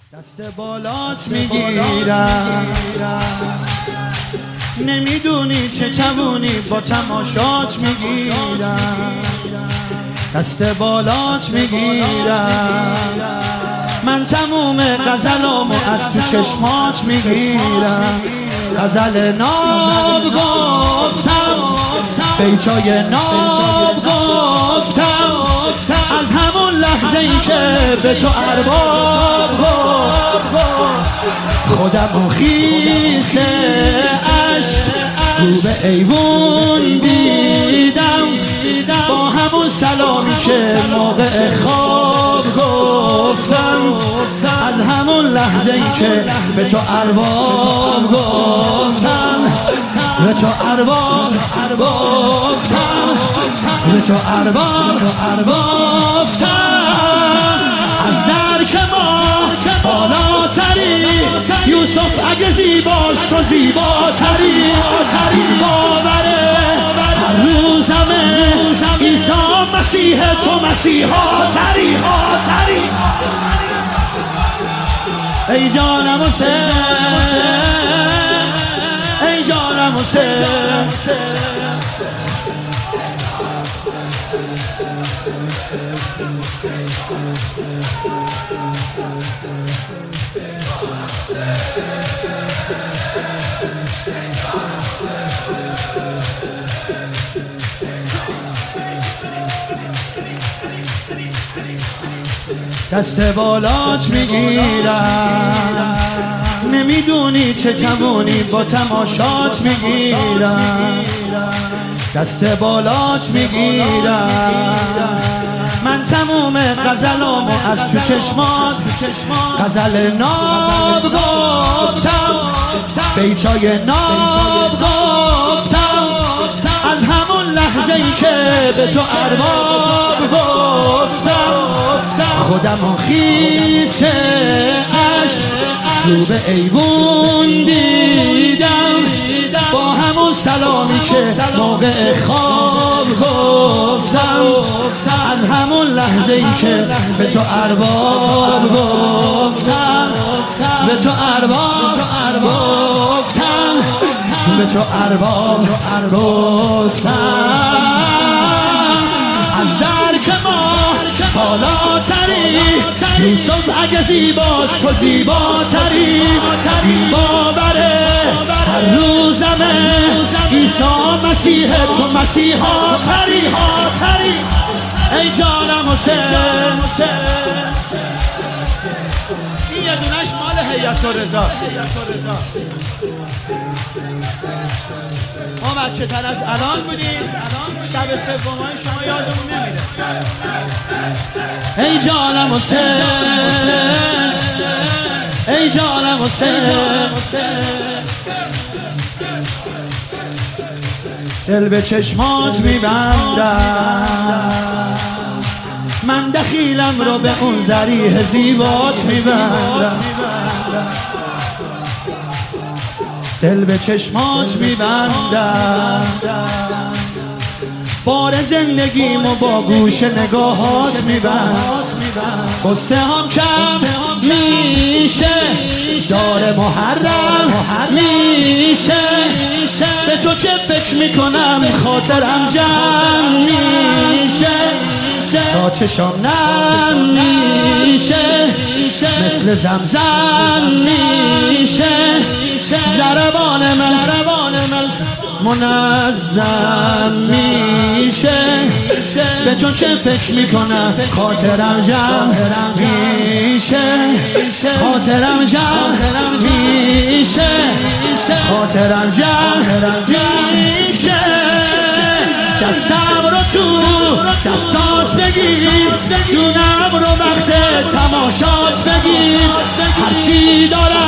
دست بالات میگیرم، نمیدونی چه توونی با تماشات میگیرم. دست بالات میگیرم، من تموم غزلامو از تو چشمات میگیرم. غزل ناب گفتم، بیتای ناب گفتم، از همون لحظه ای که به تو ارباب خودم و خیس عشق رو به ایوون دیدم، با همون سلامی که موقع خواب گفتم. از همون لحظه ای که به تو ارباب گفتم، به تو ارباب گفتم، به تو ارباب گفتم. از درک ما بالاتری، یوسف اگه زیباست تو زیباتری. این باوره هر روزمه، عیسی مسیح تو مسیحا تری. ای جانم حسین، ای جانم حسین. دست بالات میگیرم، نمیدونی چه توونی با تماشات میگیرم. دست بالات میگیرم، من تموم غزلامو از تو چشمات. غزل ناب گفتم، بیتای ناب گفتم، از همون لحظه ای که به تو ارباب گفتم. خودم و خیس عشق رو به ایوون دیدم، با همون سلامی که موقع خواب گفتم. از همون لحظه ای که به تو ارباب گفتم، به تو ارباب گفتم، به تو ارباب گفتم. از درک ما بالاتری، یوسف اگه زیباست تو زیباتری. این باوره هر روزمه، عیسی مسیح تو مسیحا تری. ای جانم حسین، این یه دونش مال هیئت الرضا. ما بچه تر از الان بودیم، شب سومای شما یادمون نمیره. ای جانم حسین، ای جانم حسین. دل به چشمات میبندم، من دخیلم رو به اون ذریح زیبات میبندم. دل به چشمات میبندم، بار زندگیمو با گوش نگاهات میبندم. قصه هم کم میشه، دار محرم میشه، به تو که فکر میکنم خاطرم جمع میشه. تا چشام نم میشه، مثل زمزم میشه، ضربان من منظم میشه. به تو که فکر میکنم خاطرم جمع میشه، خاطرم جمع میشه، خاطرم جمع میشه. دستم رو تو دستات بگیر، جونم رو وقت تماشات بگیر. هرچی دارم